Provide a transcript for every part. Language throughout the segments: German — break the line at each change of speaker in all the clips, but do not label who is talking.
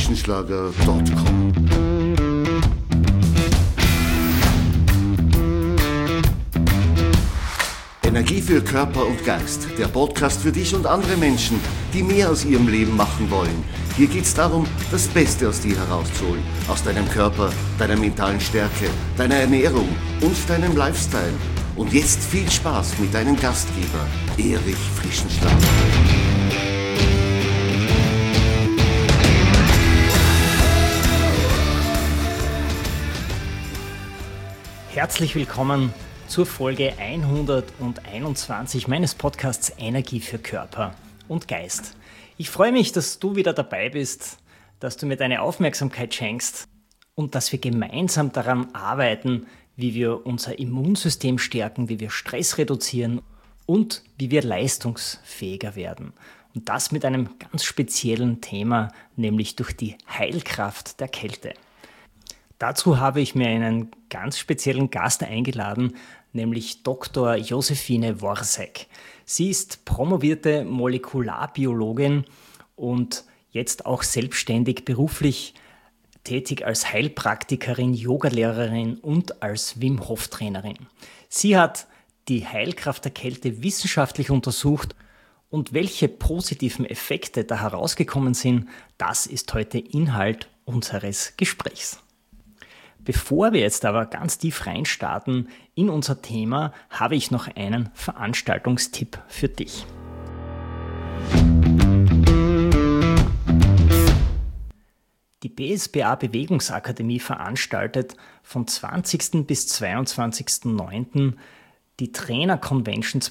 www.frischenschlager.com. Energie für Körper und Geist, der Podcast für dich und andere Menschen, die mehr aus ihrem Leben machen wollen. Hier geht es darum, das Beste aus dir herauszuholen, aus deinem Körper, deiner mentalen Stärke, deiner Ernährung und deinem Lifestyle. Und jetzt viel Spaß mit deinem Gastgeber, Erich Frischenschlager.
Herzlich willkommen zur Folge 121 meines Podcasts Energie für Körper und Geist. Ich freue mich, dass du wieder dabei bist, dass du mir deine Aufmerksamkeit schenkst und dass wir gemeinsam daran arbeiten, wie wir unser Immunsystem stärken, wie wir Stress reduzieren und wie wir leistungsfähiger werden. Und das mit einem ganz speziellen Thema, nämlich durch die Heilkraft der Kälte. Dazu habe ich mir einen ganz speziellen Gast eingeladen, nämlich Dr. Josephine Worsek. Sie ist promovierte Molekularbiologin und jetzt auch selbstständig beruflich tätig als Heilpraktikerin, Yogalehrerin und als Wim Hof Trainerin. Sie hat die Heilkraft der Kälte wissenschaftlich untersucht und welche positiven Effekte da herausgekommen sind, das ist heute Inhalt unseres Gesprächs. Bevor wir jetzt aber ganz tief reinstarten in unser Thema, habe ich noch einen Veranstaltungstipp für dich. Die BSBA Bewegungsakademie veranstaltet vom 20. bis 22.09. die Trainer-Convention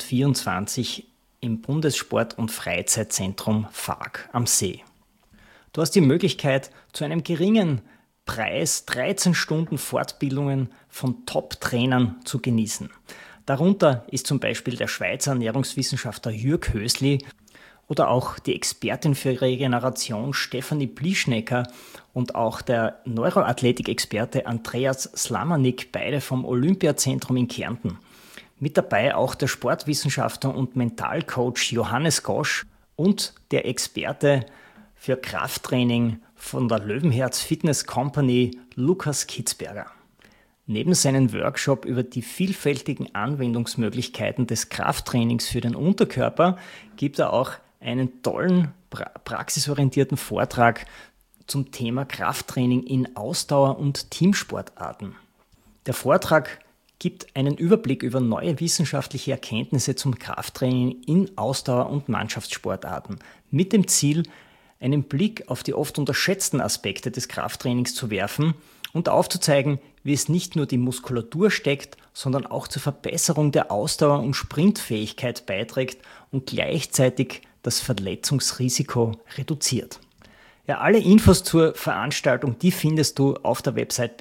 2024 im Bundessport- und Freizeitzentrum Vaag am See. Du hast die Möglichkeit, zu einem geringen Preis 13 Stunden Fortbildungen von Top-Trainern zu genießen. Darunter ist zum Beispiel der Schweizer Ernährungswissenschaftler Jürg Hösli oder auch die Expertin für Regeneration Stefanie Blischnecker und auch der Neuroathletik-Experte Andreas Slamanik, beide vom Olympiazentrum in Kärnten. Mit dabei auch der Sportwissenschaftler und Mentalcoach Johannes Gosch und der Experte für Krafttraining von der Löwenherz Fitness Company Lukas Kitzberger. Neben seinem Workshop über die vielfältigen Anwendungsmöglichkeiten des Krafttrainings für den Unterkörper gibt er auch einen tollen praxisorientierten Vortrag zum Thema Krafttraining in Ausdauer- und Teamsportarten. Der Vortrag gibt einen Überblick über neue wissenschaftliche Erkenntnisse zum Krafttraining in Ausdauer- und Mannschaftssportarten mit dem Ziel, einen Blick auf die oft unterschätzten Aspekte des Krafttrainings zu werfen und aufzuzeigen, wie es nicht nur die Muskulatur steckt, sondern auch zur Verbesserung der Ausdauer- und Sprintfähigkeit beiträgt und gleichzeitig das Verletzungsrisiko reduziert. Ja, alle Infos zur Veranstaltung, die findest du auf der Website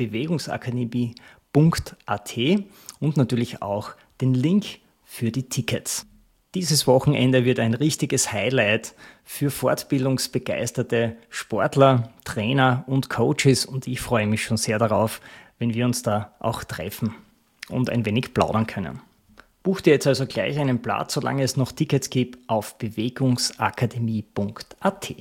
bewegungsakademie.at und natürlich auch den Link für die Tickets. Dieses Wochenende wird ein richtiges Highlight für fortbildungsbegeisterte Sportler, Trainer und Coaches und ich freue mich schon sehr darauf, wenn wir uns da auch treffen und ein wenig plaudern können. Buch dir jetzt also gleich einen Platz, solange es noch Tickets gibt, auf bewegungsakademie.at.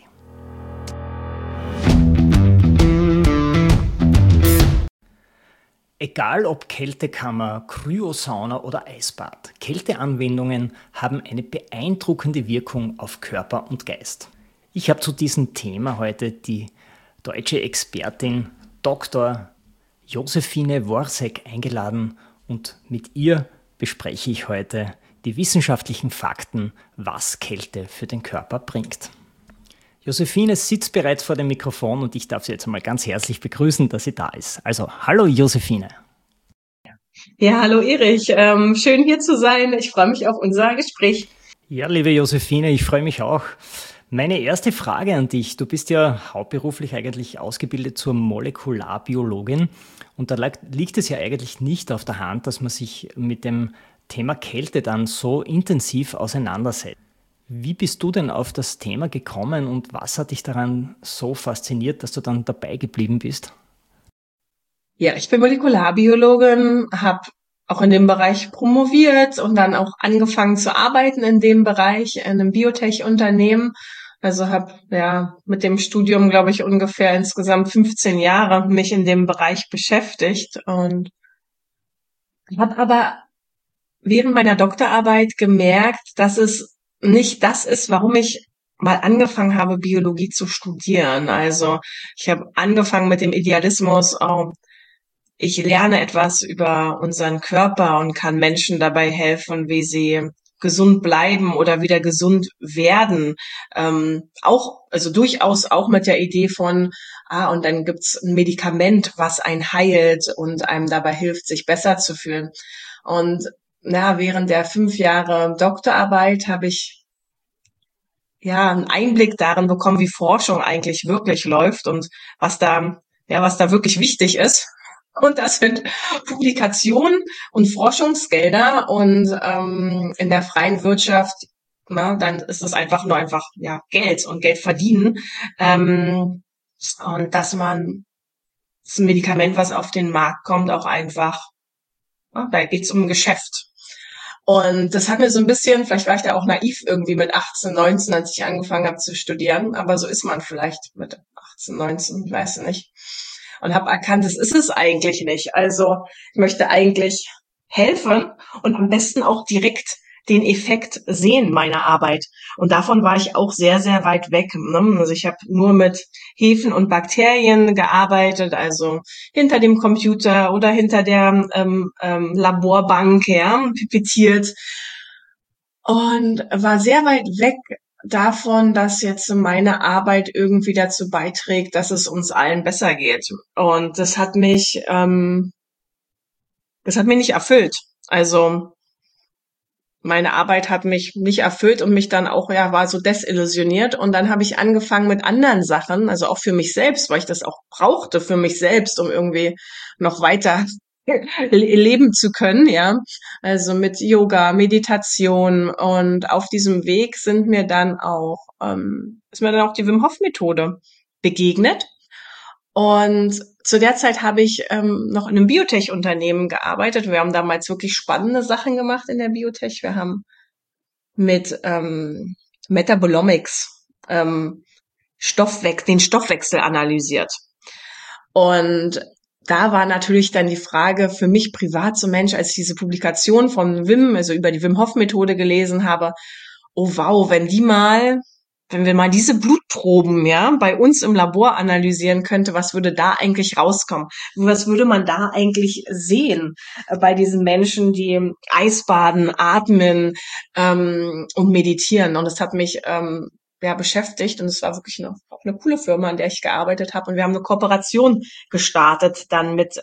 Egal ob Kältekammer, Kryosauna oder Eisbad, Kälteanwendungen haben eine beeindruckende Wirkung auf Körper und Geist. Ich habe zu diesem Thema heute die deutsche Expertin Dr. Josephine Worsek eingeladen und mit ihr bespreche ich heute die wissenschaftlichen Fakten, was Kälte für den Körper bringt. Josephine sitzt bereits vor dem Mikrofon und ich darf sie jetzt einmal ganz herzlich begrüßen, dass sie da ist. Also, hallo Josephine.
Ja, hallo Erich. Schön hier zu sein. Ich freue mich auf unser Gespräch.
Ja, liebe Josephine, ich freue mich auch. Meine erste Frage an dich. Du bist ja hauptberuflich eigentlich ausgebildet zur Molekularbiologin und da liegt es ja eigentlich nicht auf der Hand, dass man sich mit dem Thema Kälte dann so intensiv auseinandersetzt. Wie bist du denn auf das Thema gekommen und was hat dich daran so fasziniert, dass du dann dabei geblieben bist?
Ja, ich bin Molekularbiologin, habe auch in dem Bereich promoviert und dann auch angefangen zu arbeiten in dem Bereich in einem Biotech-Unternehmen. Also habe ja mit dem Studium, glaube ich, ungefähr insgesamt 15 Jahre mich in dem Bereich beschäftigt und habe aber während meiner Doktorarbeit gemerkt, dass es nicht das ist, warum ich mal angefangen habe, Biologie zu studieren. Also ich habe angefangen mit dem Idealismus, oh, ich lerne etwas über unseren Körper und kann Menschen dabei helfen, wie sie gesund bleiben oder wieder gesund werden. Also durchaus auch mit der Idee von, und dann gibt's ein Medikament, was einen heilt und einem dabei hilft, sich besser zu fühlen. Und während der 5 Jahre Doktorarbeit habe ich einen Einblick darin bekommen, wie Forschung eigentlich wirklich läuft und was da wirklich wichtig ist. Und das sind Publikationen und Forschungsgelder und in der freien Wirtschaft, dann ist es einfach Geld und Geld verdienen. Und dass man das Medikament, was auf den Markt kommt, auch einfach, da geht's um ein Geschäft. Und das hat mir so ein bisschen, vielleicht war ich da auch naiv irgendwie mit 18, 19, als ich angefangen habe zu studieren, aber so ist man vielleicht mit 18, 19, ich weiß nicht. Und habe erkannt, das ist es eigentlich nicht. Also ich möchte eigentlich helfen und am besten auch direkt den Effekt sehen meiner Arbeit. Und davon war ich auch sehr, sehr weit weg. Also ich habe nur mit Hefen und Bakterien gearbeitet, also hinter dem Computer oder hinter der Laborbank, pipettiert. Und war sehr weit weg davon, dass jetzt meine Arbeit irgendwie dazu beiträgt, dass es uns allen besser geht. Und das hat mich nicht erfüllt. Also meine Arbeit hat mich nicht erfüllt und mich dann auch, war so desillusioniert. Und dann habe ich angefangen mit anderen Sachen, also auch für mich selbst, weil ich das auch brauchte für mich selbst, um irgendwie noch weiter leben zu können, also mit Yoga, Meditation, und auf diesem Weg ist mir dann auch die Wim Hof Methode begegnet. Und zu der Zeit habe ich noch in einem Biotech-Unternehmen gearbeitet. Wir haben damals wirklich spannende Sachen gemacht in der Biotech. Wir haben mit Metabolomics den Stoffwechsel analysiert. Und da war natürlich dann die Frage für mich privat, so Mensch, als ich diese Publikation von Wim, also über die Wim Hof Methode gelesen habe, oh wow, wenn wir mal diese Blutproben, bei uns im Labor analysieren könnte, was würde da eigentlich rauskommen? Was würde man da eigentlich sehen bei diesen Menschen, die Eisbaden, atmen und meditieren? Und das hat mich beschäftigt, und es war wirklich auch eine coole Firma, in der ich gearbeitet habe, und wir haben eine Kooperation gestartet dann mit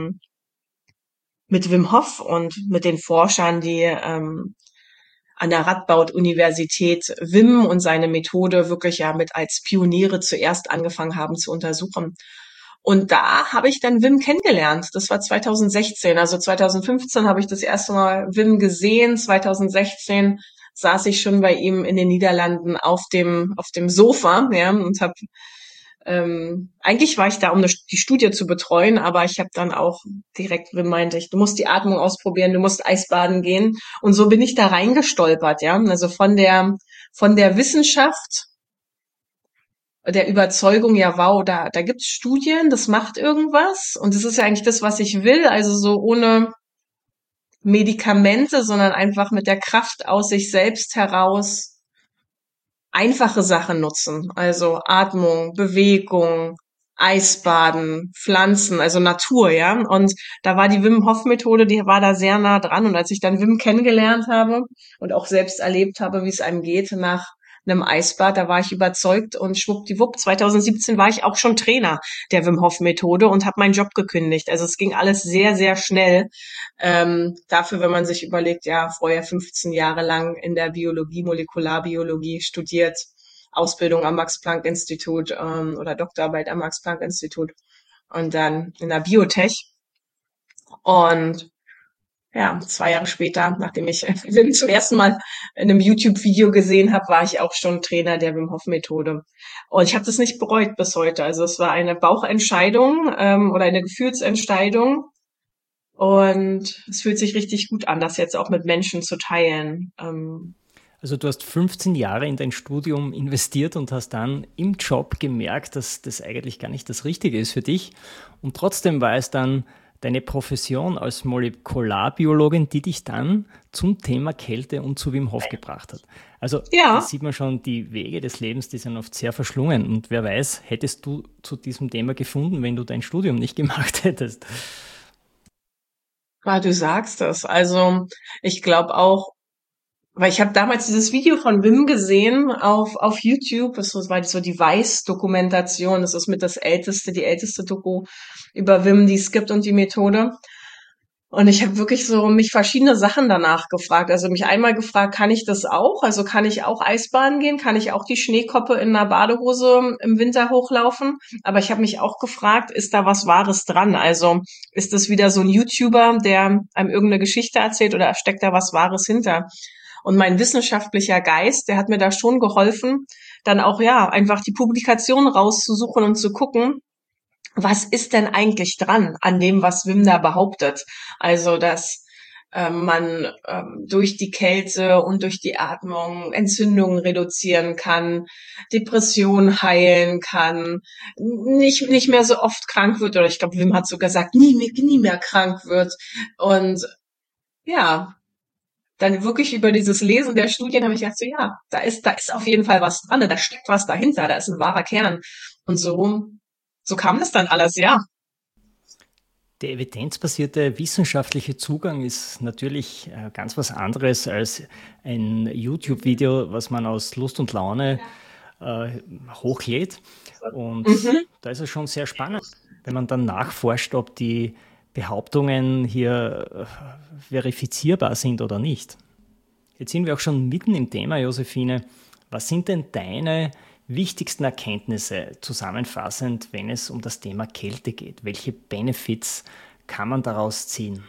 Wim Hof und mit den Forschern, die an der Radboud-Universität Wim und seine Methode wirklich mit als Pioniere zuerst angefangen haben zu untersuchen. Und da habe ich dann Wim kennengelernt. Das war 2016. Also 2015 habe ich das erste Mal Wim gesehen. 2016 saß ich schon bei ihm in den Niederlanden auf dem Sofa, und habe eigentlich war ich da, um die Studie zu betreuen, aber ich habe dann auch direkt meinte ich, du musst die Atmung ausprobieren, du musst Eisbaden gehen, und so bin ich da reingestolpert, also von der Wissenschaft, der Überzeugung, wow, da gibt's Studien, das macht irgendwas, und das ist ja eigentlich das, was ich will, also so ohne Medikamente, sondern einfach mit der Kraft aus sich selbst heraus einfache Sachen nutzen, also Atmung, Bewegung, Eisbaden, Pflanzen, also Natur, und da war die Wim Hof Methode, die war da sehr nah dran, und als ich dann Wim kennengelernt habe und auch selbst erlebt habe, wie es einem geht nach einem Eisbad, da war ich überzeugt, und schwuppdiwupp, 2017 war ich auch schon Trainer der Wim Hof Methode und habe meinen Job gekündigt. Also es ging alles sehr, sehr schnell. Dafür, wenn man sich überlegt, vorher 15 Jahre lang in der Biologie, Molekularbiologie studiert, Ausbildung am Max-Planck-Institut oder Doktorarbeit am Max-Planck-Institut und dann in der Biotech. Und 2 Jahre später, nachdem ich Wim zum ersten Mal in einem YouTube-Video gesehen habe, war ich auch schon Trainer der Wim Hof Methode. Und ich habe das nicht bereut bis heute. Also es war eine Bauchentscheidung oder eine Gefühlsentscheidung. Und es fühlt sich richtig gut an, das jetzt auch mit Menschen zu teilen.
Also du hast 15 Jahre in dein Studium investiert und hast dann im Job gemerkt, dass das eigentlich gar nicht das Richtige ist für dich. Und trotzdem war es dann deine Profession als Molekularbiologin, die dich dann zum Thema Kälte und zu Wim Hof gebracht hat. Also da
Ja,
sieht man schon, die Wege des Lebens, die sind oft sehr verschlungen. Und wer weiß, hättest du zu diesem Thema gefunden, wenn du dein Studium nicht gemacht hättest.
du sagst es. Also ich glaube auch, weil ich habe damals dieses Video von Wim gesehen auf YouTube. War so die Weiß-Dokumentation. Das ist mit die älteste Doku über Wim, die es gibt und die Methode. Und ich habe wirklich so mich verschiedene Sachen danach gefragt. Also mich einmal gefragt, kann ich das auch? Also kann ich auch Eisbaden gehen? Kann ich auch die Schneekoppe in einer Badehose im Winter hochlaufen? Aber ich habe mich auch gefragt, ist da was Wahres dran? Also ist das wieder so ein YouTuber, der einem irgendeine Geschichte erzählt oder steckt da was Wahres hinter? Und mein wissenschaftlicher Geist, der hat mir da schon geholfen, dann auch ja einfach die Publikation rauszusuchen und zu gucken, was ist denn eigentlich dran an dem, was Wim da behauptet? Also, dass man durch die Kälte und durch die Atmung Entzündungen reduzieren kann, Depressionen heilen kann, nicht mehr so oft krank wird, oder ich glaube, Wim hat sogar gesagt, nie mehr krank wird. Und ja, dann wirklich über dieses Lesen der Studien habe ich gedacht, so ja, da ist auf jeden Fall was dran, da steckt was dahinter, da ist ein wahrer Kern. Und so kam das dann alles, ja.
Der evidenzbasierte wissenschaftliche Zugang ist natürlich ganz was anderes als ein YouTube-Video, was man aus Lust und Laune hochlädt. Und
Mhm.
da ist es schon sehr spannend, wenn man dann nachforscht, ob die Behauptungen hier verifizierbar sind oder nicht. Jetzt sind wir auch schon mitten im Thema, Josephine. Was sind denn deine wichtigsten Erkenntnisse zusammenfassend, wenn es um das Thema Kälte geht? Welche Benefits kann man daraus ziehen?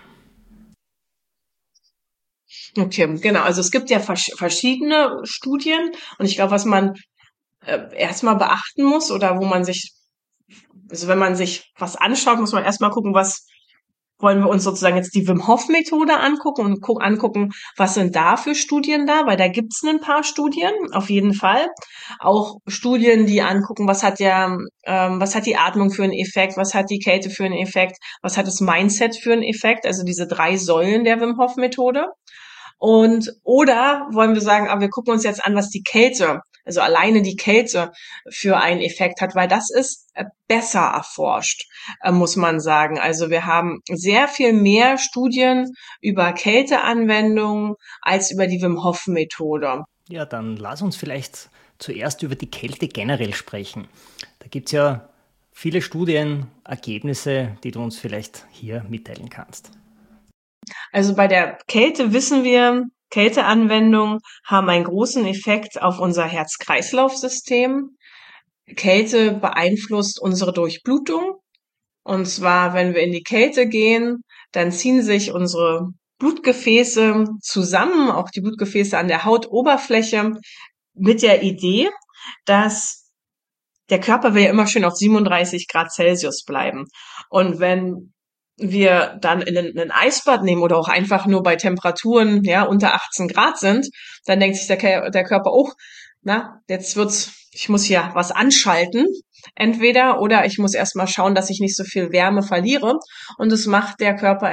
Okay, genau. Also es gibt ja verschiedene Studien und ich glaube, was man erstmal beachten muss oder also wenn man sich was anschaut, muss man erstmal gucken, was wollen wir uns sozusagen jetzt die Wim Hof Methode angucken und angucken, was sind da für Studien da, weil da gibt's ein paar Studien, auf jeden Fall. Auch Studien, die angucken, was hat die Atmung für einen Effekt, was hat die Kälte für einen Effekt, was hat das Mindset für einen Effekt, also diese 3 Säulen der Wim Hof Methode. Oder wollen wir sagen, wir gucken uns jetzt an, was die Kälte, also alleine die Kälte für einen Effekt hat, weil das ist besser erforscht, muss man sagen. Also wir haben sehr viel mehr Studien über Kälteanwendungen als über die Wim Hof Methode.
Ja, dann lass uns vielleicht zuerst über die Kälte generell sprechen. Da gibt es ja viele Studienergebnisse, die du uns vielleicht hier mitteilen kannst.
Also bei der Kälte wissen wir, Kälteanwendungen haben einen großen Effekt auf unser Herz-Kreislauf-System. Kälte beeinflusst unsere Durchblutung. Und zwar, wenn wir in die Kälte gehen, dann ziehen sich unsere Blutgefäße zusammen, auch die Blutgefäße an der Hautoberfläche, mit der Idee, dass der Körper will ja immer schön auf 37 Grad Celsius bleiben. Und wenn wir dann in ein Eisbad nehmen oder auch einfach nur bei Temperaturen ja unter 18 Grad sind, dann denkt sich der Körper, oh, ich muss hier was anschalten, entweder oder ich muss erstmal schauen, dass ich nicht so viel Wärme verliere. Und das macht der Körper,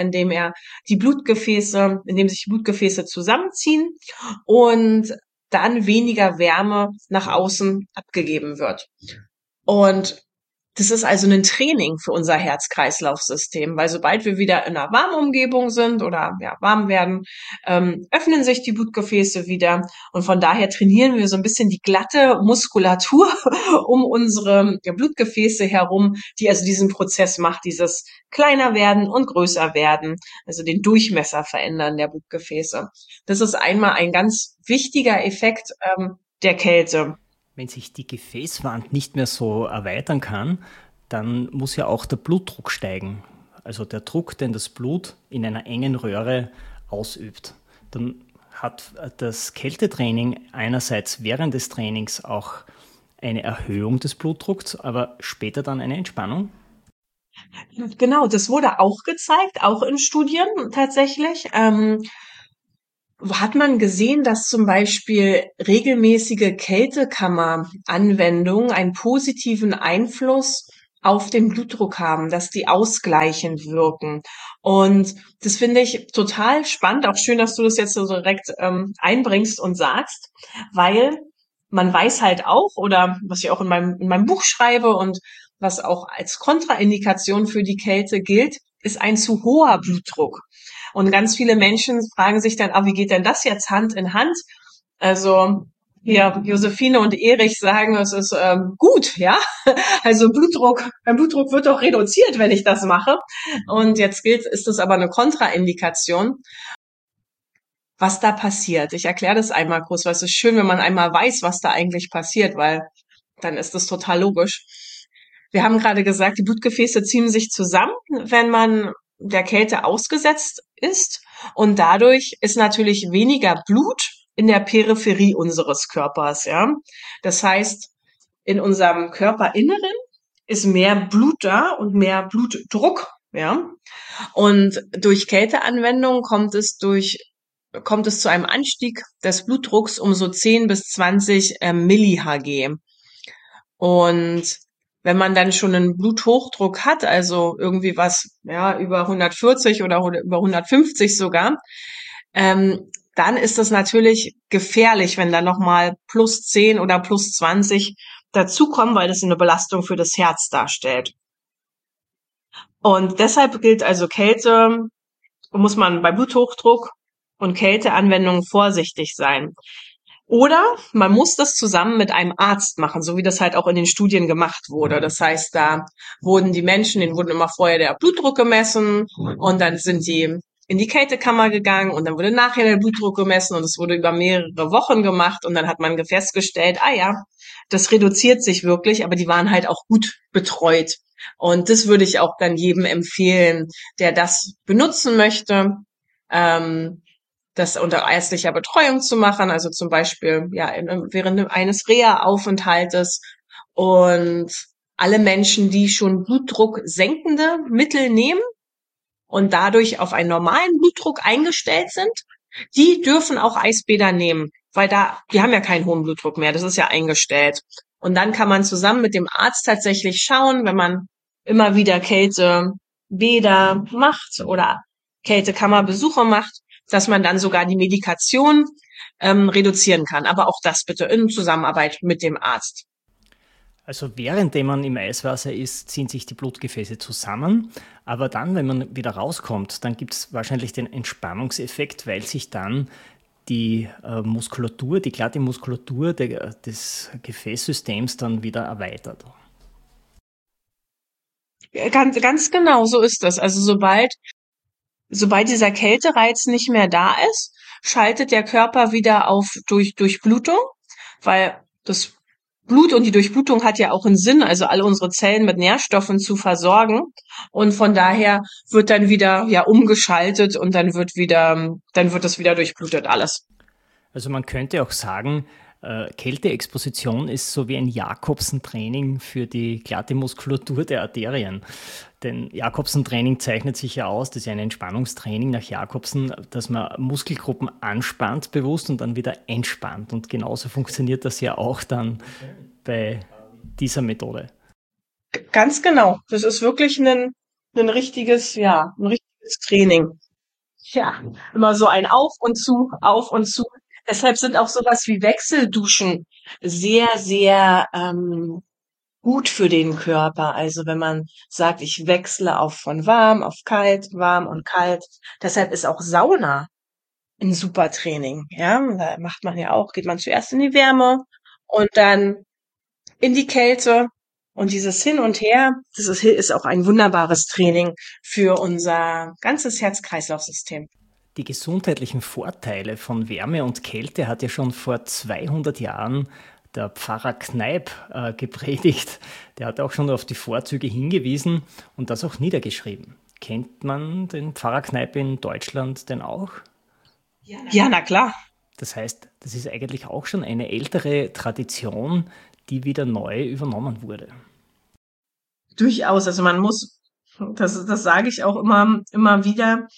indem sich die Blutgefäße zusammenziehen und dann weniger Wärme nach außen abgegeben wird. Und das ist also ein Training für unser Herz-Kreislauf-System, weil sobald wir wieder in einer warmen Umgebung sind oder ja, warm werden, öffnen sich die Blutgefäße wieder und von daher trainieren wir so ein bisschen die glatte Muskulatur um unsere Blutgefäße herum, die also diesen Prozess macht, dieses kleiner werden und größer werden, also den Durchmesser verändern der Blutgefäße. Das ist einmal ein ganz wichtiger Effekt der Kälte.
Wenn sich die Gefäßwand nicht mehr so erweitern kann, dann muss ja auch der Blutdruck steigen. Also der Druck, den das Blut in einer engen Röhre ausübt. Dann hat das Kältetraining einerseits während des Trainings auch eine Erhöhung des Blutdrucks, aber später dann eine Entspannung.
Genau, das wurde auch gezeigt, auch in Studien tatsächlich. hat man gesehen, dass zum Beispiel regelmäßige Kältekammer-Anwendungen einen positiven Einfluss auf den Blutdruck haben, dass die ausgleichend wirken. Und das finde ich total spannend, auch schön, dass du das jetzt so direkt einbringst und sagst, weil man weiß halt auch, oder was ich auch in meinem Buch schreibe und was auch als Kontraindikation für die Kälte gilt, ist ein zu hoher Blutdruck. Und ganz viele Menschen fragen sich dann, wie geht denn das jetzt Hand in Hand? Also hier Josephine und Erich sagen, es ist gut, ja. Also mein Blutdruck wird doch reduziert, wenn ich das mache. Und jetzt ist das aber eine Kontraindikation. Was da passiert. Ich erkläre das einmal kurz, weil es ist schön, wenn man einmal weiß, was da eigentlich passiert, weil dann ist das total logisch. Wir haben gerade gesagt, die Blutgefäße ziehen sich zusammen, wenn man der Kälte ausgesetzt ist. Und dadurch ist natürlich weniger Blut in der Peripherie unseres Körpers, ja. Das heißt, in unserem Körperinneren ist mehr Blut da und mehr Blutdruck, ja. Und durch Kälteanwendung kommt es zu einem Anstieg des Blutdrucks um so 10 bis 20 Milli-Hg. Und wenn man dann schon einen Bluthochdruck hat, also irgendwie was, ja, über 140 oder über 150 sogar, dann ist das natürlich gefährlich, wenn da nochmal plus 10 oder plus 20 dazukommen, weil das eine Belastung für das Herz darstellt. Und deshalb gilt also muss man bei Bluthochdruck und Kälteanwendungen vorsichtig sein. Oder man muss das zusammen mit einem Arzt machen, so wie das halt auch in den Studien gemacht wurde. Das heißt, da wurden denen wurden immer vorher der Blutdruck gemessen und dann sind die in die Kältekammer gegangen und dann wurde nachher der Blutdruck gemessen und es wurde über mehrere Wochen gemacht und dann hat man festgestellt, ja, das reduziert sich wirklich, aber die waren halt auch gut betreut. Und das würde ich auch dann jedem empfehlen, der das benutzen möchte, das unter ärztlicher Betreuung zu machen, also zum Beispiel während eines Reha-Aufenthaltes. Und alle Menschen, die schon Blutdruck senkende Mittel nehmen und dadurch auf einen normalen Blutdruck eingestellt sind, die dürfen auch Eisbäder nehmen, weil die haben ja keinen hohen Blutdruck mehr, das ist ja eingestellt. Und dann kann man zusammen mit dem Arzt tatsächlich schauen, wenn man immer wieder Kältebäder macht oder Kältekammerbesuche macht, dass man dann sogar die Medikation reduzieren kann. Aber auch das bitte in Zusammenarbeit mit dem Arzt.
Also währenddem man im Eiswasser ist, ziehen sich die Blutgefäße zusammen. Aber dann, wenn man wieder rauskommt, dann gibt es wahrscheinlich den Entspannungseffekt, weil sich dann die Muskulatur, die glatte Muskulatur des Gefäßsystems dann wieder erweitert.
Ganz genau, so ist das. Also sobald dieser Kältereiz nicht mehr da ist, schaltet der Körper wieder auf Durchblutung, weil das Blut und die Durchblutung hat ja auch einen Sinn, also alle unsere Zellen mit Nährstoffen zu versorgen. Und von daher wird dann wieder umgeschaltet und dann wird das wieder durchblutet alles.
Also man könnte auch sagen, Kälteexposition ist so wie ein Jakobsen-Training für die glatte Muskulatur der Arterien. Denn Jakobsen-Training zeichnet sich ja aus, das ist ja ein Entspannungstraining nach Jakobsen, dass man Muskelgruppen anspannt bewusst und dann wieder entspannt. Und genauso funktioniert das ja auch dann bei dieser Methode.
Ganz genau. Das ist wirklich ein richtiges Training. Ja, immer so ein Auf und zu, auf und zu. Deshalb sind auch sowas wie Wechselduschen sehr, sehr gut für den Körper. Also wenn man sagt, ich wechsle von warm auf kalt, warm und kalt. Deshalb ist auch Sauna ein super Training. Ja, da geht man zuerst in die Wärme und dann in die Kälte. Und dieses Hin und Her, das ist auch ein wunderbares Training für unser ganzes Herz-Kreislauf-System.
Die gesundheitlichen Vorteile von Wärme und Kälte hat ja schon vor 200 Jahren der Pfarrer Kneipp gepredigt. Der hat auch schon auf die Vorzüge hingewiesen und das auch niedergeschrieben. Kennt man den Pfarrer Kneipp in Deutschland denn auch?
Ja, na klar.
Das heißt, das ist eigentlich auch schon eine ältere Tradition, die wieder neu übernommen wurde.
Durchaus. Also man muss, das sage ich auch immer wieder,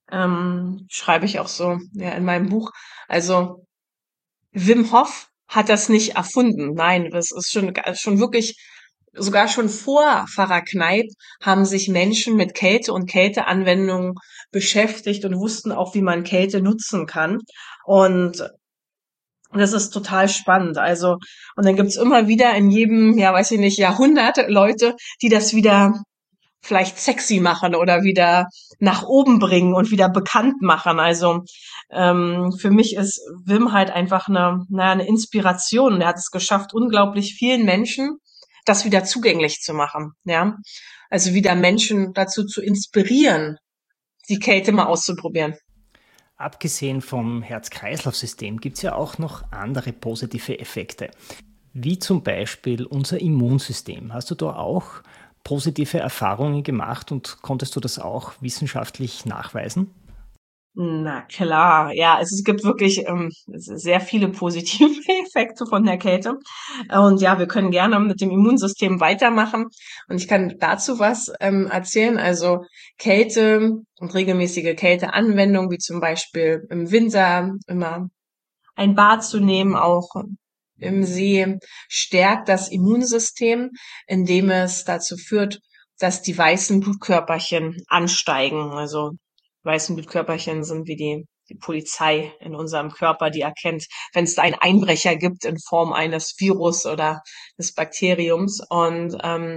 schreibe ich auch so ja in meinem Buch. Also Wim Hof hat das nicht erfunden. Nein, das ist schon wirklich, sogar schon vor Pfarrer Kneipp haben sich Menschen mit Kälte und Kälteanwendungen beschäftigt und wussten auch, wie man Kälte nutzen kann. Und das ist total spannend. Also, und dann gibt's immer wieder in jedem, ja, weiß ich nicht, Jahrhundert Leute, die das wieder vielleicht sexy machen oder wieder nach oben bringen und wieder bekannt machen. Also für mich ist Wim halt einfach eine Inspiration. Und er hat es geschafft, unglaublich vielen Menschen das wieder zugänglich zu machen. Ja, also wieder Menschen dazu zu inspirieren, die Kälte mal auszuprobieren.
Abgesehen vom Herz-Kreislauf-System gibt es ja auch noch andere positive Effekte, wie zum Beispiel unser Immunsystem. Hast du da auch positive Erfahrungen gemacht und konntest du das auch wissenschaftlich nachweisen?
Na klar, ja, also es gibt wirklich sehr viele positive Effekte von der Kälte. Und ja, wir können gerne mit dem Immunsystem weitermachen. Und ich kann dazu was erzählen. Also Kälte und regelmäßige Kälteanwendung, wie zum Beispiel im Winter immer ein Bad zu nehmen, auch im See, stärkt das Immunsystem, indem es dazu führt, dass die weißen Blutkörperchen ansteigen. Also weißen Blutkörperchen sind wie die Polizei in unserem Körper, die erkennt, wenn es da einen Einbrecher gibt in Form eines Virus oder des Bakteriums. Und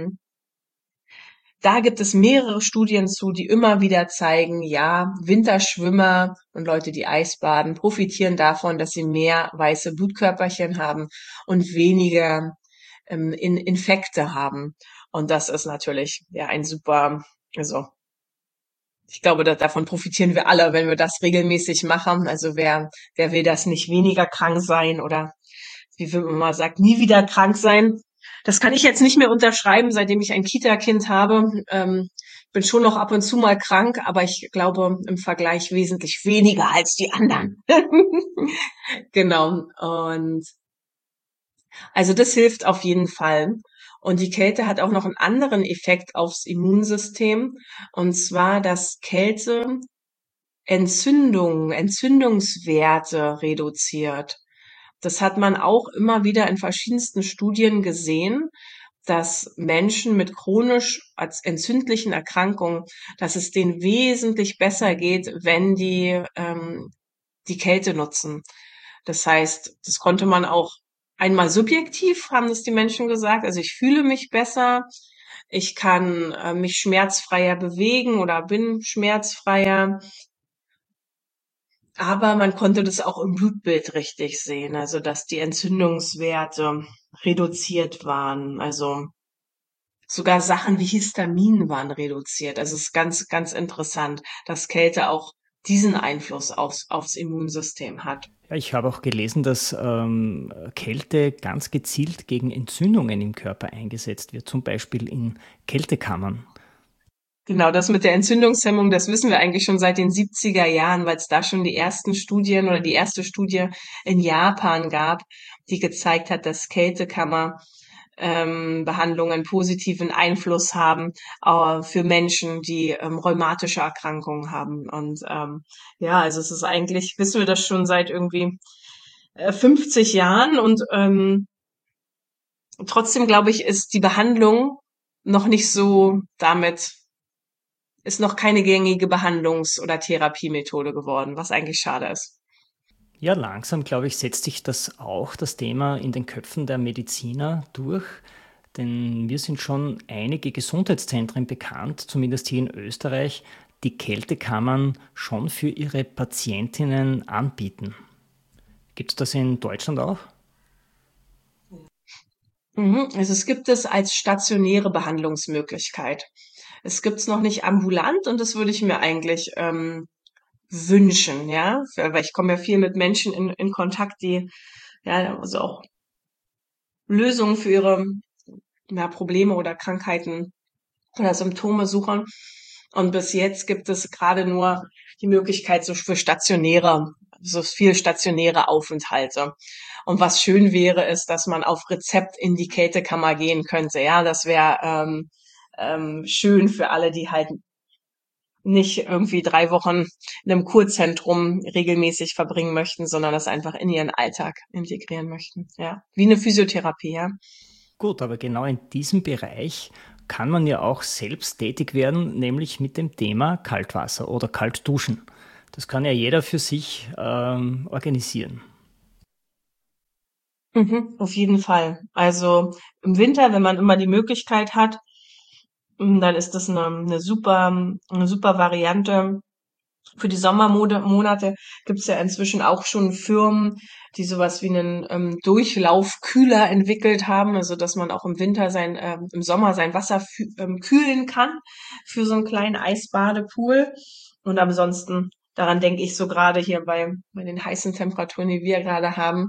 da gibt es mehrere Studien zu, die immer wieder zeigen, ja, Winterschwimmer und Leute, die Eisbaden, profitieren davon, dass sie mehr weiße Blutkörperchen haben und weniger Infekte haben. Und das ist natürlich ja ein super, also ich glaube, davon profitieren wir alle, wenn wir das regelmäßig machen. Also wer will das nicht weniger krank sein oder wie Wim immer sagt, nie wieder krank sein. Das kann ich jetzt nicht mehr unterschreiben, seitdem ich ein Kita-Kind habe. Bin schon noch ab und zu mal krank, aber ich glaube im Vergleich wesentlich weniger als die anderen. Genau. Und also das hilft auf jeden Fall. Und die Kälte hat auch noch einen anderen Effekt aufs Immunsystem. Und zwar, dass Kälte Entzündungswerte reduziert. Das hat man auch immer wieder in verschiedensten Studien gesehen, dass Menschen mit chronisch als entzündlichen Erkrankungen, dass es denen wesentlich besser geht, wenn die Kälte nutzen. Das heißt, das konnte man auch einmal subjektiv, haben das die Menschen gesagt. Also ich fühle mich besser, ich kann mich schmerzfreier bewegen oder bin schmerzfreier. Aber man konnte das auch im Blutbild richtig sehen, also dass die Entzündungswerte reduziert waren. Also sogar Sachen wie Histamin waren reduziert. Also es ist ganz, ganz interessant, dass Kälte auch diesen Einfluss aufs Immunsystem hat.
Ja, ich habe auch gelesen, dass Kälte ganz gezielt gegen Entzündungen im Körper eingesetzt wird, zum Beispiel in Kältekammern.
Genau, das mit der Entzündungshemmung, das wissen wir eigentlich schon seit den 70er Jahren, weil es da schon die ersten Studien oder die erste Studie in Japan gab, die gezeigt hat, dass Kältekammer Behandlungen positiven Einfluss haben für Menschen, die rheumatische Erkrankungen haben. Und ja, also es ist eigentlich, wissen wir das schon seit irgendwie 50 Jahren und trotzdem glaube ich, ist die Behandlung noch nicht so damit, ist noch keine gängige Behandlungs- oder Therapiemethode geworden, was eigentlich schade ist.
Ja, langsam, glaube ich, setzt sich das Thema in den Köpfen der Mediziner durch, denn mir sind schon einige Gesundheitszentren bekannt, zumindest hier in Österreich, die Kältekammern schon für ihre Patientinnen anbieten. Gibt es das in Deutschland auch?
Also es gibt es als stationäre Behandlungsmöglichkeit. Es gibt es noch nicht ambulant und das würde ich mir eigentlich wünschen, ja, weil ich komme ja viel mit Menschen in Kontakt, die ja also auch Lösungen für ihre Probleme oder Krankheiten oder Symptome suchen. Und bis jetzt gibt es gerade nur die Möglichkeit so für so viel stationäre Aufenthalte. Und was schön wäre, ist, dass man auf Rezept in die Kältekammer gehen könnte. Ja, das wäre schön für alle, die halt nicht irgendwie 3 Wochen in einem Kurzentrum regelmäßig verbringen möchten, sondern das einfach in ihren Alltag integrieren möchten. Ja, wie eine Physiotherapie, ja.
Gut, aber genau in diesem Bereich kann man ja auch selbst tätig werden, nämlich mit dem Thema Kaltwasser oder Kaltduschen. Das kann ja jeder für sich organisieren.
Auf jeden Fall. Also im Winter, wenn man immer die Möglichkeit hat, dann ist das eine super Variante. Für die Sommermonate gibt's ja inzwischen auch schon Firmen, die sowas wie einen Durchlaufkühler entwickelt haben, also dass man auch im Sommer sein Wasser kühlen kann für so einen kleinen Eisbadepool. Und ansonsten, daran denke ich so gerade hier bei den heißen Temperaturen, die wir gerade haben,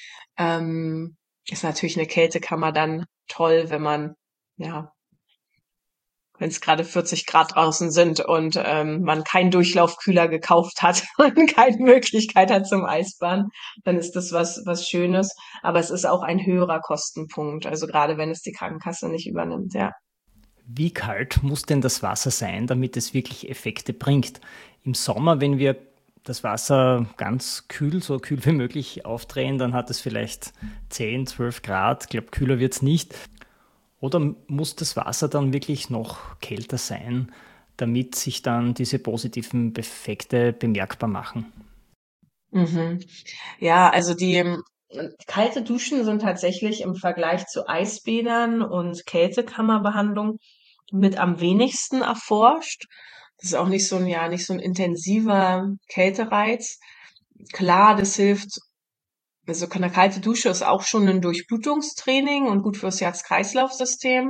ist natürlich eine Kältekammer dann toll, ja, wenn es gerade 40 Grad draußen sind und man keinen Durchlaufkühler gekauft hat und keine Möglichkeit hat zum Eisbaden, dann ist das was Schönes. Aber es ist auch ein höherer Kostenpunkt, also gerade wenn es die Krankenkasse nicht übernimmt, ja.
Wie kalt muss denn das Wasser sein, damit es wirklich Effekte bringt? Im Sommer, wenn wir das Wasser ganz kühl, so kühl wie möglich aufdrehen, dann hat es vielleicht 10, 12 Grad. Ich glaube, kühler wird es nicht. Oder muss das Wasser dann wirklich noch kälter sein, damit sich dann diese positiven Effekte bemerkbar machen?
Mhm. Ja, also die kalte Duschen sind tatsächlich im Vergleich zu Eisbädern und Kältekammerbehandlung mit am wenigsten erforscht. Das ist auch nicht so ein intensiver Kältereiz. Klar, das hilft. Also eine kalte Dusche ist auch schon ein Durchblutungstraining und gut fürs Herz-Kreislauf-System.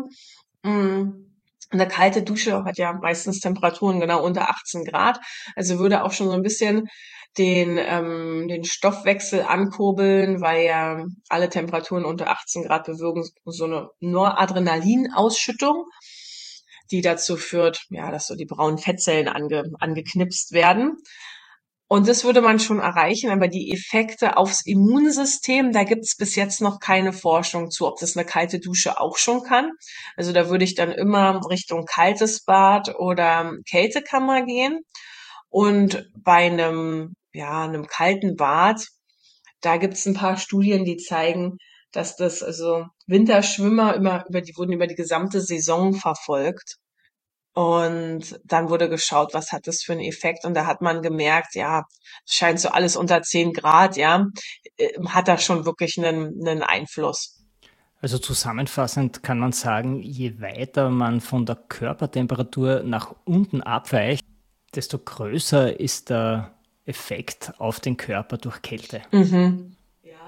Eine kalte Dusche hat ja meistens Temperaturen genau unter 18 Grad. Also würde auch schon so ein bisschen den Stoffwechsel ankurbeln, weil ja alle Temperaturen unter 18 Grad bewirken so eine Noradrenalinausschüttung, die dazu führt, ja, dass so die braunen Fettzellen angeknipst werden. Und das würde man schon erreichen, aber die Effekte aufs Immunsystem, da gibt's bis jetzt noch keine Forschung zu, ob das eine kalte Dusche auch schon kann. Also da würde ich dann immer Richtung kaltes Bad oder Kältekammer gehen. Und bei einem kalten Bad, da gibt's ein paar Studien, die zeigen, dass das also Winterschwimmer die wurden über die gesamte Saison verfolgt. Und dann wurde geschaut, was hat das für einen Effekt? Und da hat man gemerkt, ja, es scheint so alles unter 10 Grad, ja, hat da schon wirklich einen Einfluss.
Also zusammenfassend kann man sagen, je weiter man von der Körpertemperatur nach unten abweicht, desto größer ist der Effekt auf den Körper durch Kälte.
Mhm.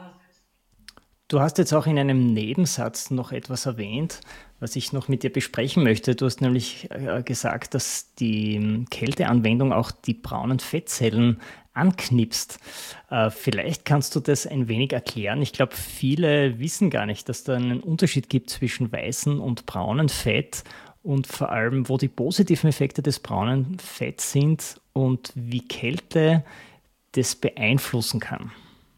Du hast jetzt auch in einem Nebensatz noch etwas erwähnt, was ich noch mit dir besprechen möchte. Du hast nämlich gesagt, dass die Kälteanwendung auch die braunen Fettzellen anknipst. Vielleicht kannst du das ein wenig erklären. Ich glaube, viele wissen gar nicht, dass da einen Unterschied gibt zwischen weißem und braunem Fett und vor allem, wo die positiven Effekte des braunen Fetts sind und wie Kälte das beeinflussen kann.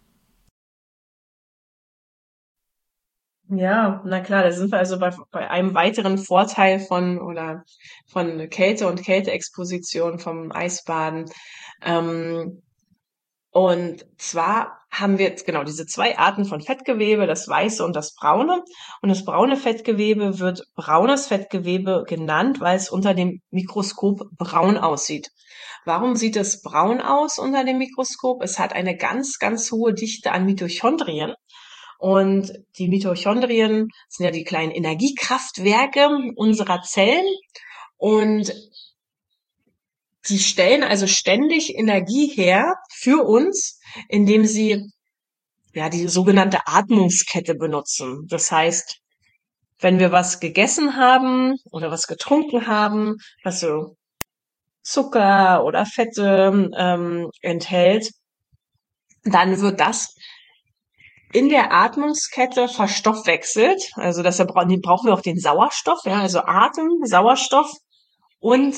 Ja, na klar, da sind wir also bei einem weiteren Vorteil von Kälte und Kälteexposition vom Eisbaden. Ähm, Und zwar haben wir jetzt genau diese 2 Arten von Fettgewebe, das weiße und das braune. Und das braune Fettgewebe wird braunes Fettgewebe genannt, weil es unter dem Mikroskop braun aussieht. Warum sieht es braun aus unter dem Mikroskop? Es hat eine ganz, ganz hohe Dichte an Mitochondrien. Und die Mitochondrien sind ja die kleinen Energiekraftwerke unserer Zellen. Und die stellen also ständig Energie her für uns, indem sie ja die sogenannte Atmungskette benutzen. Das heißt, wenn wir was gegessen haben oder was getrunken haben, was so Zucker oder Fette enthält, dann wird das in der Atmungskette verstoffwechselt. Also brauchen wir auch den Sauerstoff, ja, also Atem, Sauerstoff und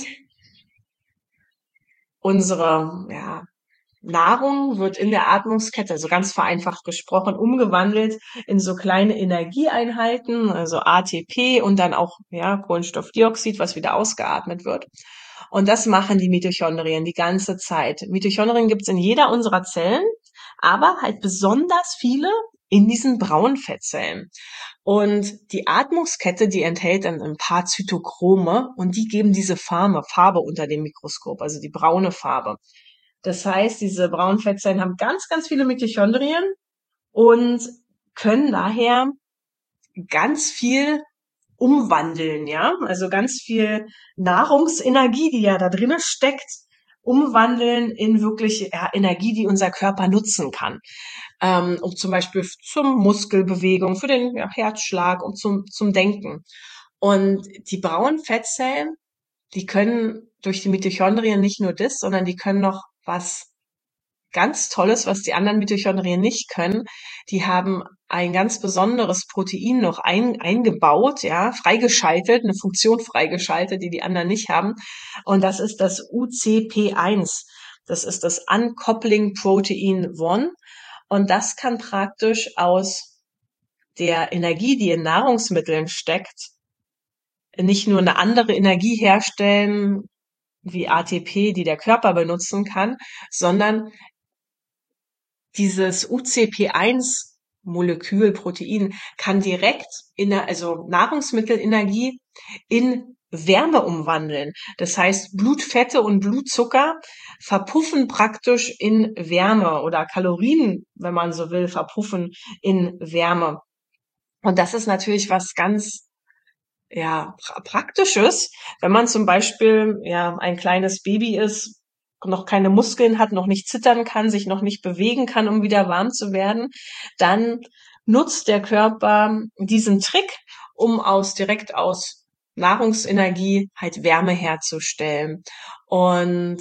unsere Nahrung wird in der Atmungskette, also ganz vereinfacht gesprochen, umgewandelt in so kleine Energieeinheiten, also ATP und dann auch Kohlenstoffdioxid, was wieder ausgeatmet wird. Und das machen die Mitochondrien die ganze Zeit. Mitochondrien gibt's in jeder unserer Zellen, aber halt besonders viele in diesen braunen Fettzellen. Und die Atmungskette, die enthält dann ein paar Zytochrome und die geben diese Farbe unter dem Mikroskop, also die braune Farbe. Das heißt, diese braunen Fettzellen haben ganz, ganz viele Mitochondrien und können daher ganz viel umwandeln, ja, also ganz viel Nahrungsenergie, die ja da drinnen steckt, umwandeln in wirklich Energie, die unser Körper nutzen kann, um zum Beispiel zum Muskelbewegung, für den Herzschlag und zum Denken. Und die braunen Fettzellen, die können durch die Mitochondrien nicht nur das, sondern die können noch was ganz Tolles, was die anderen Mitochondrien nicht können. Die haben ein ganz besonderes Protein noch eingebaut, ja, freigeschaltet, eine Funktion freigeschaltet, die die anderen nicht haben. Und das ist das UCP1. Das ist das Uncoupling Protein 1. Und das kann praktisch aus der Energie, die in Nahrungsmitteln steckt, nicht nur eine andere Energie herstellen, wie ATP, die der Körper benutzen kann, sondern dieses UCP1-Molekül, Protein, kann direkt also Nahrungsmittelenergie in Wärme umwandeln. Das heißt, Blutfette und Blutzucker verpuffen praktisch in Wärme oder Kalorien, wenn man so will, verpuffen in Wärme. Und das ist natürlich was ganz Praktisches, wenn man zum Beispiel ein kleines Baby ist, noch keine Muskeln hat, noch nicht zittern kann, sich noch nicht bewegen kann, um wieder warm zu werden, dann nutzt der Körper diesen Trick, um direkt aus Nahrungsenergie halt Wärme herzustellen. Und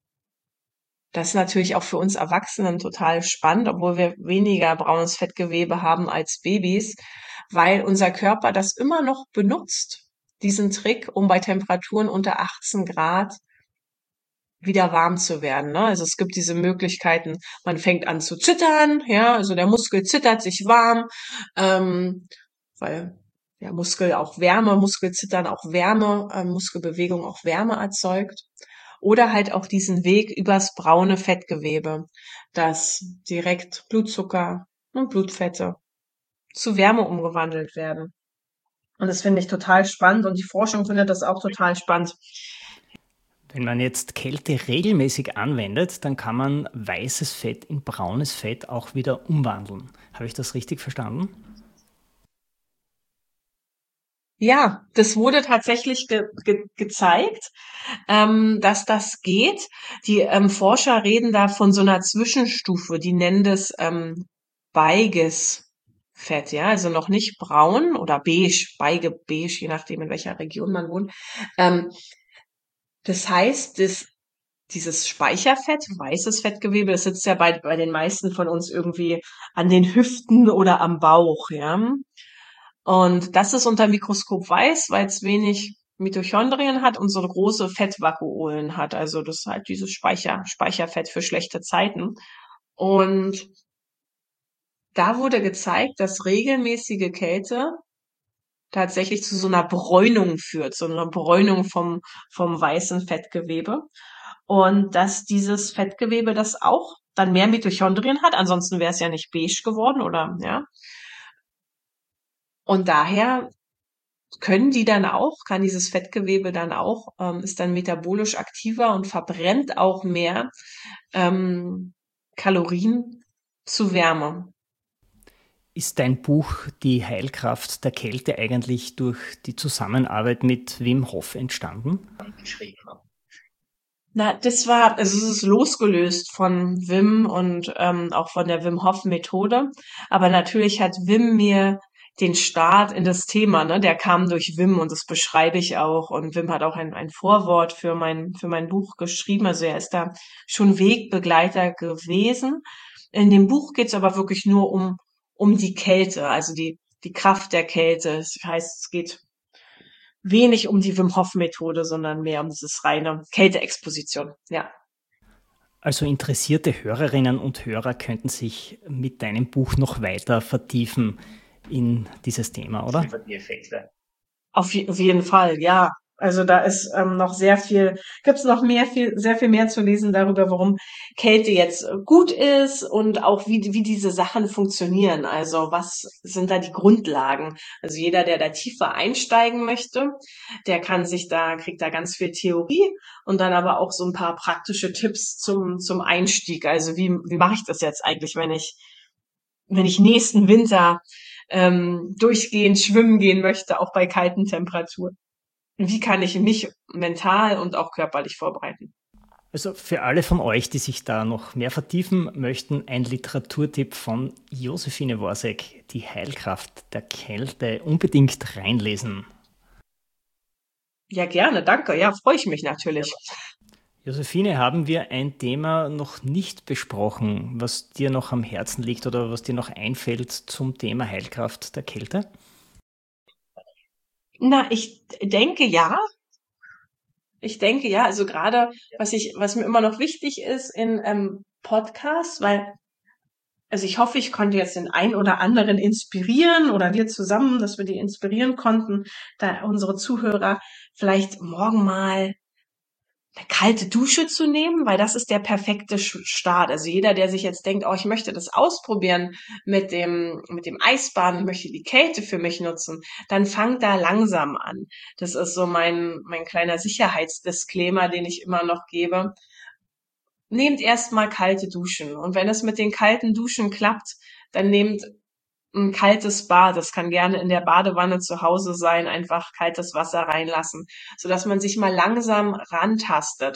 das ist natürlich auch für uns Erwachsenen total spannend, obwohl wir weniger braunes Fettgewebe haben als Babys, weil unser Körper das immer noch benutzt, diesen Trick, um bei Temperaturen unter 18 Grad wieder warm zu werden. Ne? Also es gibt diese Möglichkeiten, man fängt an zu zittern, ja, also der Muskel zittert sich warm, weil der Muskel auch Wärme, Muskelzittern auch Wärme, Muskelbewegung auch Wärme erzeugt. Oder halt auch diesen Weg übers braune Fettgewebe, dass direkt Blutzucker und Blutfette zu Wärme umgewandelt werden. Und das finde ich total spannend und die Forschung findet das auch total spannend.
Wenn man jetzt Kälte regelmäßig anwendet, dann kann man weißes Fett in braunes Fett auch wieder umwandeln. Habe ich das richtig verstanden?
Ja, das wurde tatsächlich gezeigt, dass das geht. Die Forscher reden da von so einer Zwischenstufe, die nennen das weiches Fett, ja, also noch nicht braun oder beige, beige, je nachdem in welcher Region man wohnt. Das heißt, dieses Speicherfett, weißes Fettgewebe, das sitzt ja bei den meisten von uns irgendwie an den Hüften oder am Bauch, ja. Und das ist unter Mikroskop weiß, weil es wenig Mitochondrien hat und so große Fettvakuolen hat. Also das ist halt dieses Speicherfett für schlechte Zeiten. Und da wurde gezeigt, dass regelmäßige Kälte tatsächlich zu so einer Bräunung führt, so einer Bräunung vom weißen Fettgewebe. Und dass dieses Fettgewebe das auch dann mehr Mitochondrien hat, ansonsten wäre es ja nicht beige geworden, oder, ja. Und daher kann dieses Fettgewebe dann auch, ist dann metabolisch aktiver und verbrennt auch mehr Kalorien zu Wärme.
Ist dein Buch Die Heilkraft der Kälte eigentlich durch die Zusammenarbeit mit Wim Hof entstanden?
Na, es ist losgelöst von Wim und auch von der Wim Hof Methode. Aber natürlich hat Wim mir den Start in das Thema, ne, der kam durch Wim und das beschreibe ich auch. Und Wim hat auch ein Vorwort für mein Buch geschrieben. Also er ist da schon Wegbegleiter gewesen. In dem Buch geht's aber wirklich nur um die Kälte, also die Kraft der Kälte. Das heißt, es geht wenig um die Wim Hof Methode, sondern mehr um dieses reine Kälteexposition, ja.
Also interessierte Hörerinnen und Hörer könnten sich mit deinem Buch noch weiter vertiefen in dieses Thema, oder?
Auf jeden Fall, ja. Also da ist noch gibt's noch sehr viel mehr zu lesen darüber, warum Kälte jetzt gut ist und auch wie diese Sachen funktionieren. Also was sind da die Grundlagen? Also jeder, der da tiefer einsteigen möchte, kriegt da ganz viel Theorie und dann aber auch so ein paar praktische Tipps zum Einstieg. Also wie mache ich das jetzt eigentlich, wenn ich nächsten Winter durchgehend schwimmen gehen möchte, auch bei kalten Temperaturen? Wie kann ich mich mental und auch körperlich vorbereiten?
Also für alle von euch, die sich da noch mehr vertiefen möchten, ein Literaturtipp von Josephine Worsek, Die Heilkraft der Kälte. Unbedingt reinlesen.
Ja, gerne, danke. Ja, freue ich mich natürlich.
Josephine, haben wir ein Thema noch nicht besprochen, was dir noch am Herzen liegt oder was dir noch einfällt zum Thema Heilkraft der Kälte?
Na, ich denke ja. Ich denke ja. Also gerade, was mir immer noch wichtig ist in Podcasts, also ich hoffe, ich konnte jetzt den einen oder anderen inspirieren oder wir zusammen, dass wir die inspirieren konnten, da unsere Zuhörer vielleicht morgen mal eine kalte Dusche zu nehmen, weil das ist der perfekte Start. Also jeder, der sich jetzt denkt, oh, ich möchte das ausprobieren mit dem Eisbaden, ich möchte die Kälte für mich nutzen, dann fangt da langsam an. Das ist so mein kleiner Sicherheitsdisclaimer, den ich immer noch gebe. Nehmt erstmal kalte Duschen. Und wenn es mit den kalten Duschen klappt, dann nehmt ein kaltes Bad. Das kann gerne in der Badewanne zu Hause sein, einfach kaltes Wasser reinlassen, sodass man sich mal langsam rantastet.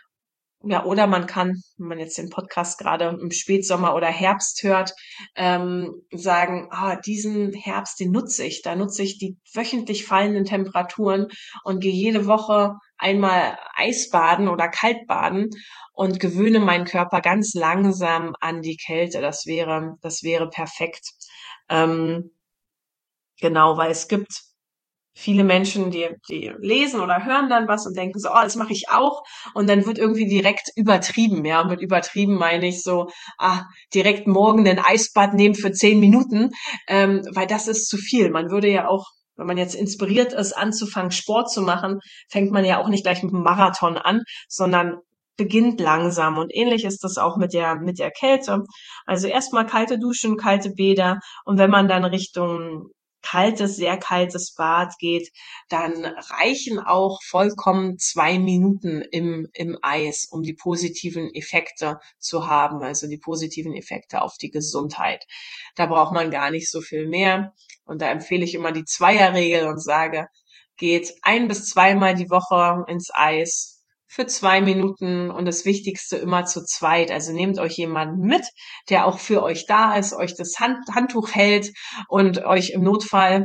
Ja, oder man kann, wenn man jetzt den Podcast gerade im Spätsommer oder Herbst hört, sagen, diesen Herbst, den nutze ich. Da nutze ich die wöchentlich fallenden Temperaturen und gehe jede Woche einmal Eisbaden oder Kaltbaden und gewöhne meinen Körper ganz langsam an die Kälte. Das wäre perfekt. Ähm, genau, weil es gibt viele Menschen, die lesen oder hören dann was und denken so, das mache ich auch. Und dann wird irgendwie direkt übertrieben, ja. Und mit übertrieben meine ich so, direkt morgen ein Eisbad nehmen für 10 Minuten, weil das ist zu viel. Man würde ja auch, wenn man jetzt inspiriert ist, anzufangen, Sport zu machen, fängt man ja auch nicht gleich mit einem Marathon an, sondern beginnt langsam. Und ähnlich ist das auch mit der Kälte. Also erstmal kalte Duschen, kalte Bäder. Und wenn man dann Richtung sehr kaltes Bad geht, dann reichen auch vollkommen 2 Minuten im Eis, um die positiven Effekte zu haben, also die positiven Effekte auf die Gesundheit. Da braucht man gar nicht so viel mehr. Und da empfehle ich immer die Zweierregel und sage, geht 1 bis 2-mal die Woche ins Eis für 2 Minuten und das Wichtigste immer zu zweit. Also nehmt euch jemanden mit, der auch für euch da ist, euch das Handtuch hält und euch im Notfall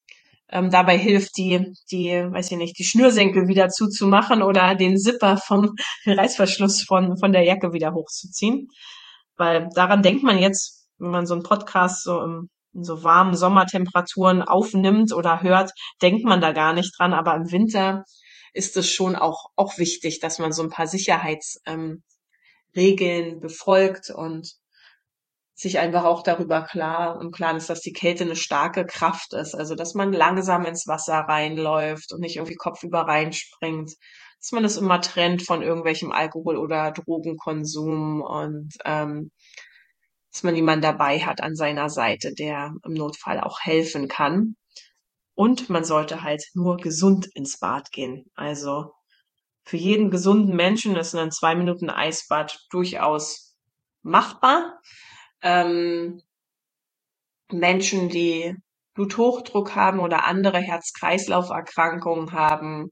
dabei hilft, weiß ich nicht, die Schnürsenkel wieder zuzumachen oder den Zipper den Reißverschluss von der Jacke wieder hochzuziehen. Weil daran denkt man jetzt, wenn man so einen Podcast in so warmen Sommertemperaturen aufnimmt oder hört, denkt man da gar nicht dran. Aber im Winter ist es schon auch wichtig, dass man so ein paar Sicherheitsregeln befolgt und sich einfach auch darüber klar ist, dass die Kälte eine starke Kraft ist. Also, dass man langsam ins Wasser reinläuft und nicht irgendwie kopfüber reinspringt. Dass man das immer trennt von irgendwelchem Alkohol- oder Drogenkonsum und dass man jemanden dabei hat an seiner Seite, der im Notfall auch helfen kann. Und man sollte halt nur gesund ins Bad gehen. Also für jeden gesunden Menschen ist ein 2 Minuten Eisbad durchaus machbar. Menschen, die Bluthochdruck haben oder andere Herz-Kreislauf-Erkrankungen haben,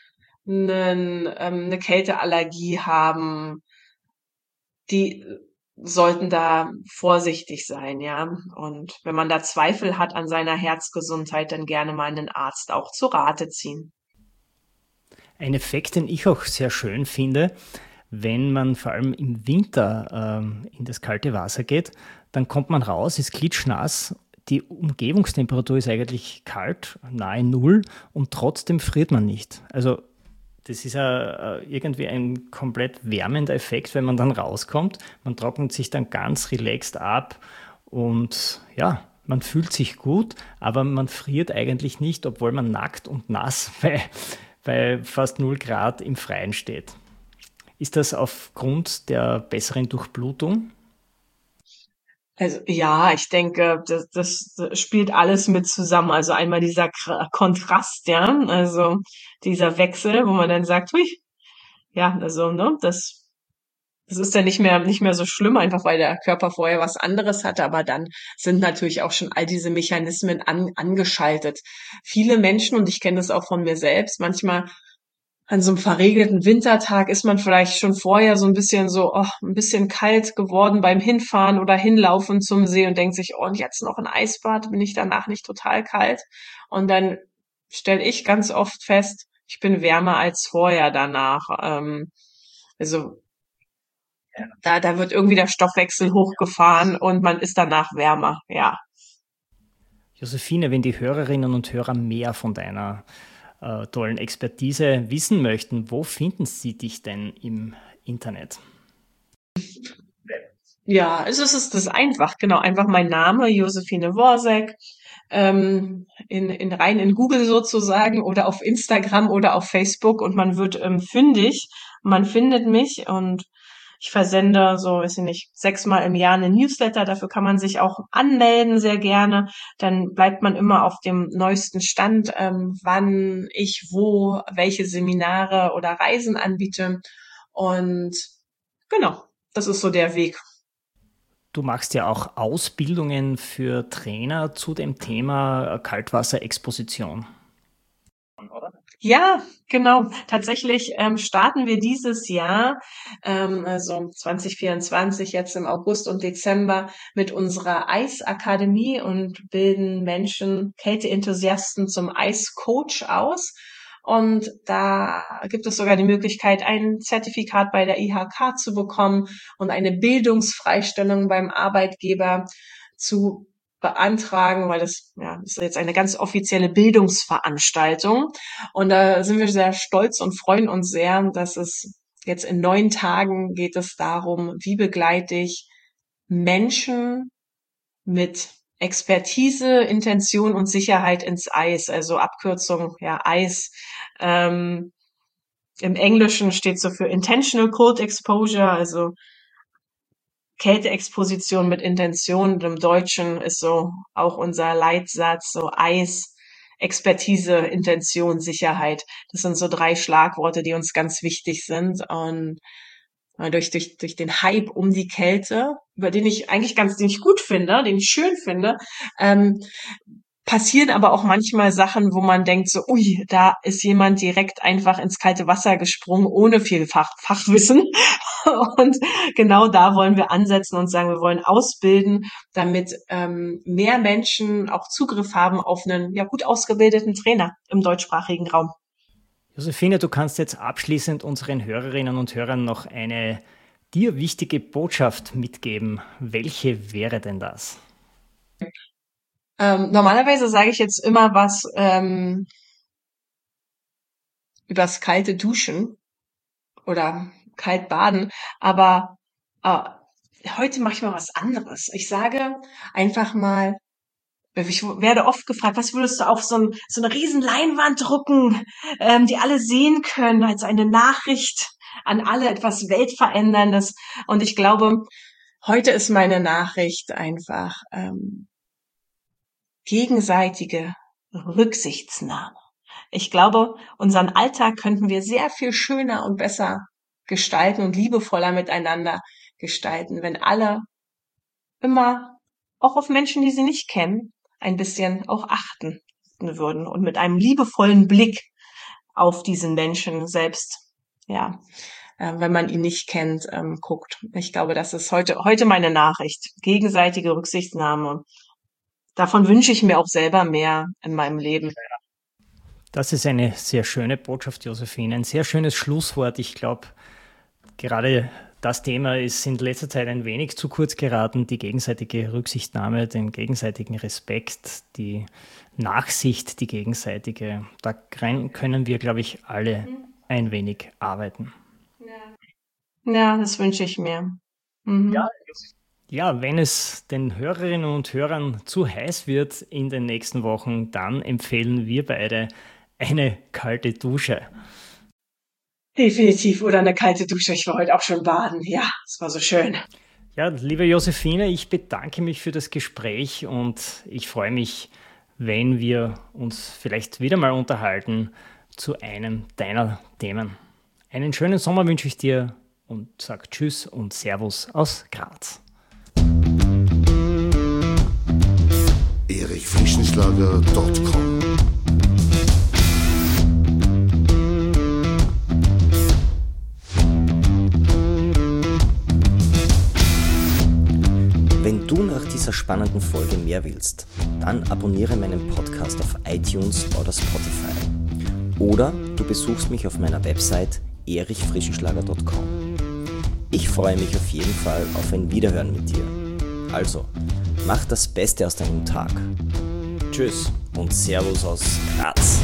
eine Kälteallergie haben, die sollten da vorsichtig sein, ja. Und wenn man da Zweifel hat an seiner Herzgesundheit, dann gerne mal einen Arzt auch zu Rate ziehen.
Ein Effekt, den ich auch sehr schön finde, wenn man vor allem im Winter in das kalte Wasser geht, dann kommt man raus, ist klitschnass, die Umgebungstemperatur ist eigentlich kalt, nahe Null und trotzdem friert man nicht. Also das ist ja irgendwie ein komplett wärmender Effekt, wenn man dann rauskommt. Man trocknet sich dann ganz relaxed ab und ja, man fühlt sich gut, aber man friert eigentlich nicht, obwohl man nackt und nass bei bei fast 0 Grad im Freien steht. Ist das aufgrund der besseren Durchblutung?
Also ja, ich denke, das spielt alles mit zusammen. Also einmal dieser Kontrast, ja, also dieser Wechsel, wo man dann sagt, hui, ja, also ne, das ist ja nicht mehr so schlimm, einfach weil der Körper vorher was anderes hatte, aber dann sind natürlich auch schon all diese Mechanismen angeschaltet. Viele Menschen, und ich kenne das auch von mir selbst, manchmal an so einem verregneten Wintertag ist man vielleicht schon vorher so ein bisschen so, oh, ein bisschen kalt geworden beim Hinfahren oder Hinlaufen zum See und denkt sich, oh, und jetzt noch ein Eisbad, bin ich danach nicht total kalt? Und dann stelle ich ganz oft fest, ich bin wärmer als vorher danach. Also da wird irgendwie der Stoffwechsel hochgefahren und man ist danach wärmer, ja.
Josephine, wenn die Hörerinnen und Hörer mehr von deiner tollen Expertise wissen möchten, wo finden sie dich denn im Internet?
Ja, also es ist das einfach, genau, einfach mein Name, Josephine Worsek, rein in Google sozusagen oder auf Instagram oder auf Facebook und man wird fündig, man findet mich und ich versende so, weiß ich nicht, 6-mal im Jahr einen Newsletter, dafür kann man sich auch anmelden, sehr gerne. Dann bleibt man immer auf dem neuesten Stand, wann ich wo welche Seminare oder Reisen anbiete. Und genau, das ist so der Weg.
Du machst ja auch Ausbildungen für Trainer zu dem Thema Kaltwasserexposition.
Ja, genau. Tatsächlich starten wir dieses Jahr, also 2024, jetzt im August und Dezember, mit unserer Eisakademie und bilden Menschen, Kälteenthusiasten zum Eiscoach aus. Und da gibt es sogar die Möglichkeit, ein Zertifikat bei der IHK zu bekommen und eine Bildungsfreistellung beim Arbeitgeber zu beantragen, weil das ja ist jetzt eine ganz offizielle Bildungsveranstaltung. Und da sind wir sehr stolz und freuen uns sehr, dass es jetzt in 9 Tagen geht es darum, wie begleite ich Menschen mit Expertise, Intention und Sicherheit ins Eis, also Abkürzung, ja, Eis. Ähm, Im Englischen steht so für Intentional Cold Exposure, also Kälteexposition mit Intention. Und im Deutschen ist so auch unser Leitsatz, so Eis, Expertise, Intention, Sicherheit. Das sind so 3 Schlagworte, die uns ganz wichtig sind. Und durch den Hype um die Kälte, über den ich eigentlich den ich gut finde, den ich schön finde, passieren aber auch manchmal Sachen, wo man denkt so, ui, da ist jemand direkt einfach ins kalte Wasser gesprungen, ohne viel Fachwissen. Und genau da wollen wir ansetzen und sagen, wir wollen ausbilden, damit mehr Menschen auch Zugriff haben auf einen ja gut ausgebildeten Trainer im deutschsprachigen Raum.
Josephine, du kannst jetzt abschließend unseren Hörerinnen und Hörern noch eine dir wichtige Botschaft mitgeben. Welche wäre denn das?
Normalerweise sage ich jetzt immer was übers kalte Duschen oder kalt baden, aber heute mache ich mal was anderes. Ich sage einfach mal, ich werde oft gefragt, was würdest du auf so eine riesen Leinwand drucken, die alle sehen können, als eine Nachricht an alle, etwas Weltveränderndes. Und ich glaube, heute ist meine Nachricht einfach gegenseitige Rücksichtsnahme. Ich glaube, unseren Alltag könnten wir sehr viel schöner und besser gestalten und liebevoller miteinander gestalten, wenn alle immer auch auf Menschen, die sie nicht kennen, ein bisschen auch achten würden und mit einem liebevollen Blick auf diesen Menschen selbst, ja, wenn man ihn nicht kennt, guckt. Ich glaube, das ist heute meine Nachricht. Gegenseitige Rücksichtnahme. Davon wünsche ich mir auch selber mehr in meinem Leben.
Das ist eine sehr schöne Botschaft, Josephine. Ein sehr schönes Schlusswort. Ich glaube, gerade das Thema ist in letzter Zeit ein wenig zu kurz geraten. Die gegenseitige Rücksichtnahme, den gegenseitigen Respekt, die Nachsicht, die gegenseitige. Da können wir, glaube ich, alle ein wenig arbeiten.
Ja, das wünsche ich mir. Mhm.
Ja, wenn es den Hörerinnen und Hörern zu heiß wird in den nächsten Wochen, dann empfehlen wir beide eine kalte Dusche.
Definitiv, oder eine kalte Dusche. Ich war heute auch schon baden. Ja, es war so schön.
Ja, liebe Josephine, ich bedanke mich für das Gespräch und ich freue mich, wenn wir uns vielleicht wieder mal unterhalten zu einem deiner Themen. Einen schönen Sommer wünsche ich dir und sag Tschüss und Servus aus Graz.
erichfrischenschlager.com
Wenn du nach dieser spannenden Folge mehr willst, dann abonniere meinen Podcast auf iTunes oder Spotify. Oder du besuchst mich auf meiner Website erichfrischenschlager.com. Ich freue mich auf jeden Fall auf ein Wiederhören mit dir. Also, mach das Beste aus deinem Tag. Tschüss und Servus aus Graz.